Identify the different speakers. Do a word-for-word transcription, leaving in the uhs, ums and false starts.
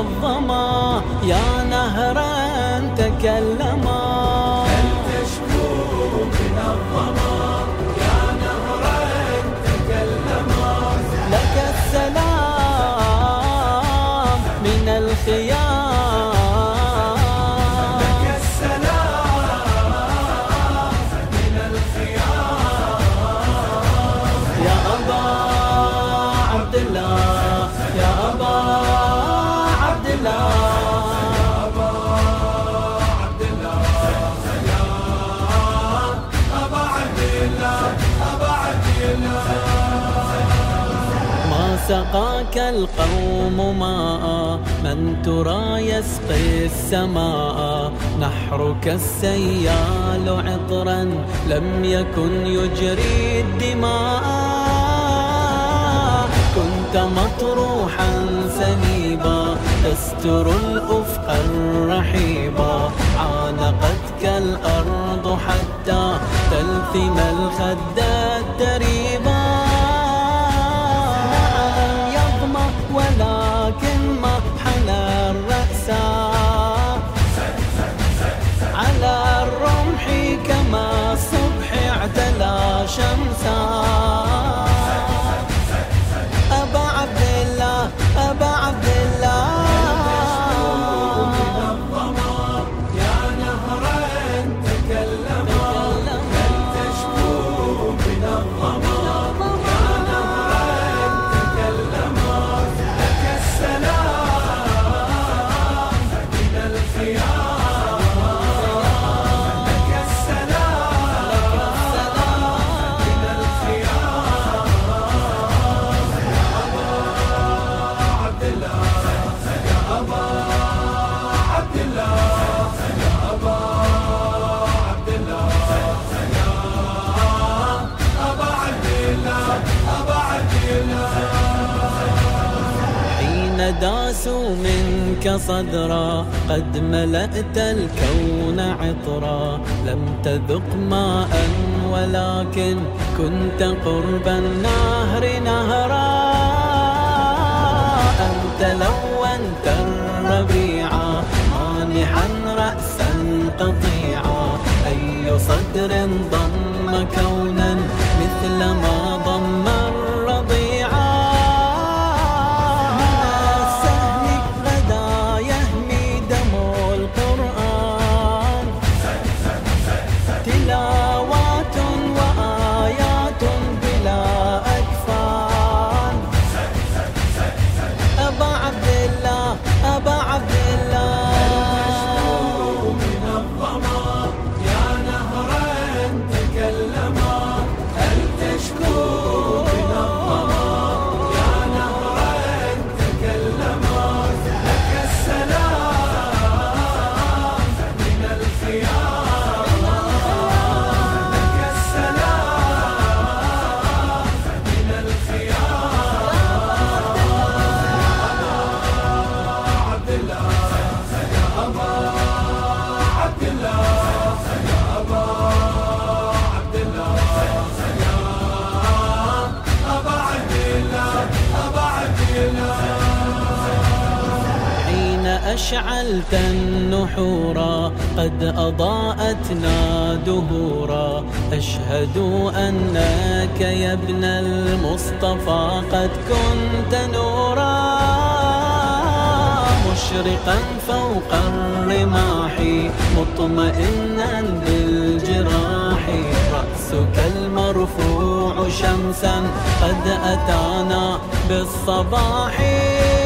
Speaker 1: الظما يا نهرا تكلما.
Speaker 2: هل تشكو من الظما يا نهرا تكلما.
Speaker 1: لك السلام من الخيام،
Speaker 2: لك السلام من الخيام.
Speaker 1: يا أبا عبد الله يا أبا عبد الله ما سقاك القوم ماء من ترى يسقي السماء. نحرك السيال عطرا لم يكن يجري الدماء. كنت مطروحا سليبا تستر الأفق الرحيبا. عانقتك الأرض حتى تلثم الخد الدريبا. نعم يظمأ ولكن ما حنى الرأس على الرمح كما الصبح اعتلى شمسا. أبا عبد الله أبا عبد الله
Speaker 2: يا نهرا تكلما. هل تشكو من الظما يا نهرا تكلما. لك السلام من الخيام. لك السلام من الخيام. يا أبا عبد الله يا أبا عبد الله يا أبا عبد الله يا أبا عبد الله أبا عبد الله.
Speaker 1: حين داسوا منك صدرا قد ملأت الكون عطرا. لم تذق ماء ولكن كنت قرب النهر نهرا. أنت لونت الربيعا مانحا رأسا قطيعا. أي صدر ضم كونا مثل ما ضم الرضيعا. من السهل غدا يهمي دم القرآن. تلاوات وآيات بلا أكفان. أبا عبد الله أبا عبد الله
Speaker 2: من الظما يا نهرا تكلما. هل تشكو من الظما يا نهرا تكلما. لك السلام من الخيام. لك السلام من الخيام. عبد الله يا أبا عبد الله يا أبا عبد الله يا أبا عبد الله أبا عبد الله.
Speaker 1: حين أشعلت النحورا قد أضاءتنا دهورا. أشهد أنك يا ابن المصطفى قد كنت نورا. مشرقا فوق الرماح مطمئنا بالجراح. رأسك المرفوع شمسا قد أتانا بالصباح.